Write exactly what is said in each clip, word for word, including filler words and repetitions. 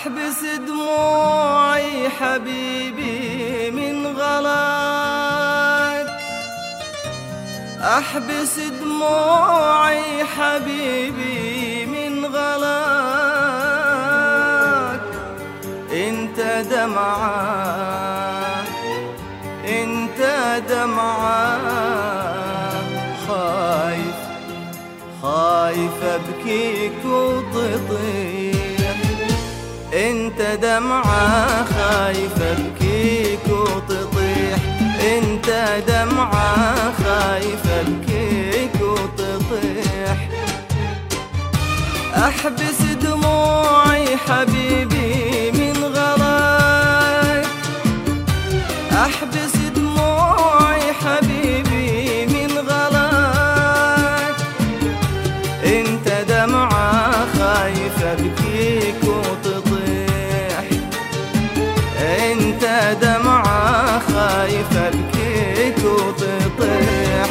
أحبس دموعي حبيبي من غلاك، أحبس دموعي حبيبي من غلاك. انت دمعة انت دمعة خايف خايف ابكيك وتطيح. انت دمعة خايف ابكيك وتطيح. انت دمعة خايف ابكيك وتطيح. احبس دموعي حبيبي من غلاك، احبس دموعي حبيبي من غلاك. انت دمعة خايف ابكيك وتطيح. انت دمعة خايف ابكيك وتطيح.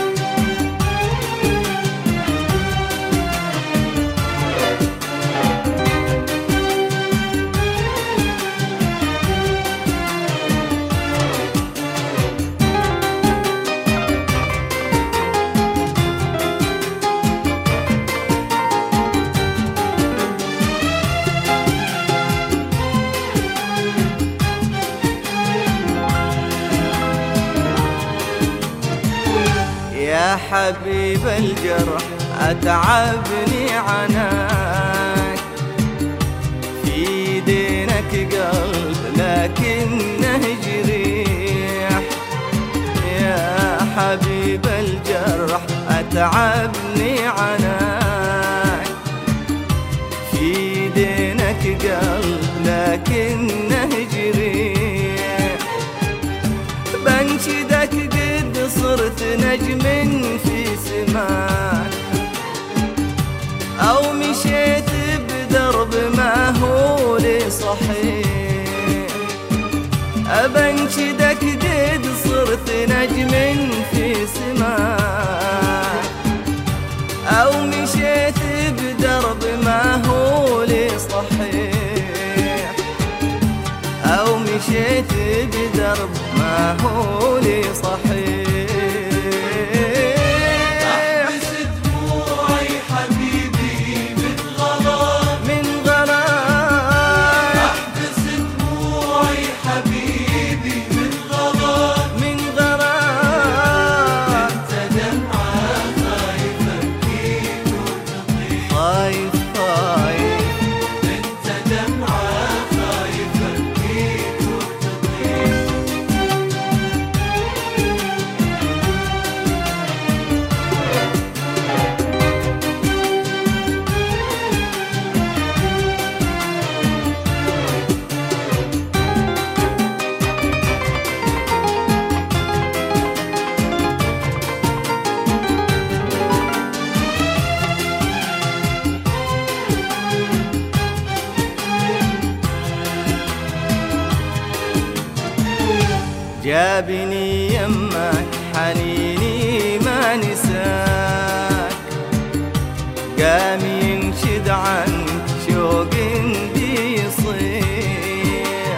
يا حبيب الجرح أتعبني عناك، في دينك قلب لكنه جريح. يا حبيب الجرح أتعبني عناك، في دينك قلب لكنه جريح. بنشدك قد صرت نجم في سماك، أو مشيت بدرب ما هو لي صحيح. أبنشدك قد صرت نجم في سماك، أو مشيت بدرب ما هو لي صحيح. أو مشيت بدرب ما هو لي صحيح. جابني يمك حنيني ما نساك، قام ينشد عنك شوق دي يصيح.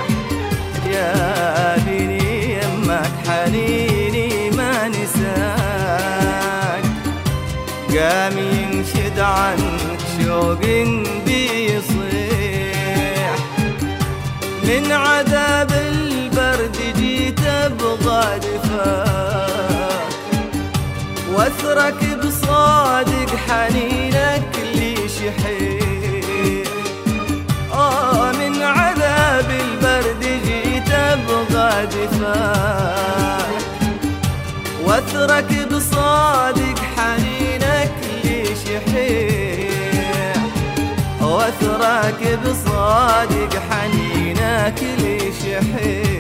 جابني يمك حنيني ما نساك، قام ينشد عنك شوق دي يصيح. من عذاب البرد جيت ابغى دفاك، واثرك بصادق حنينك لي شحيح. آه من عذاب البرد جيت ابغى دفاك، واثرك بصادق حنينك لي شحيح. واثرك بصادق حنينك لي شحيح.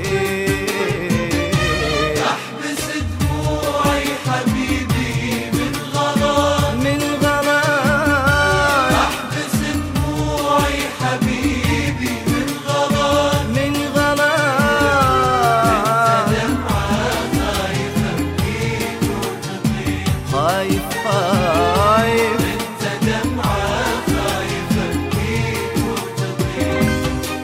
خايف خايف انت دمعة خايف ابكيك وتطيح.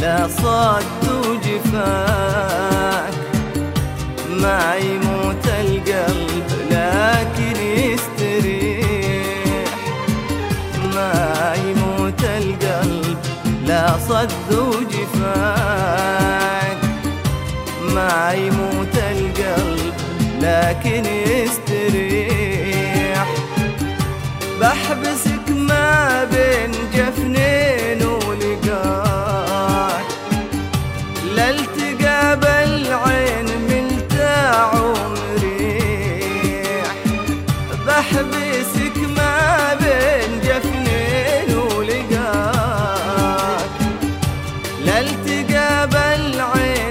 لا صد وجفاك. ما يموت القلب لكن يستريح، ما يموت القلب لا صد وجفاك. ما يموت القلب لكن يستريح. بحبسك ما بين جفنين ولقاك، لالتقى بالعين ملتاع ومريح. بحبسك ما بين جفنين ولقاك، لالتقى بالعين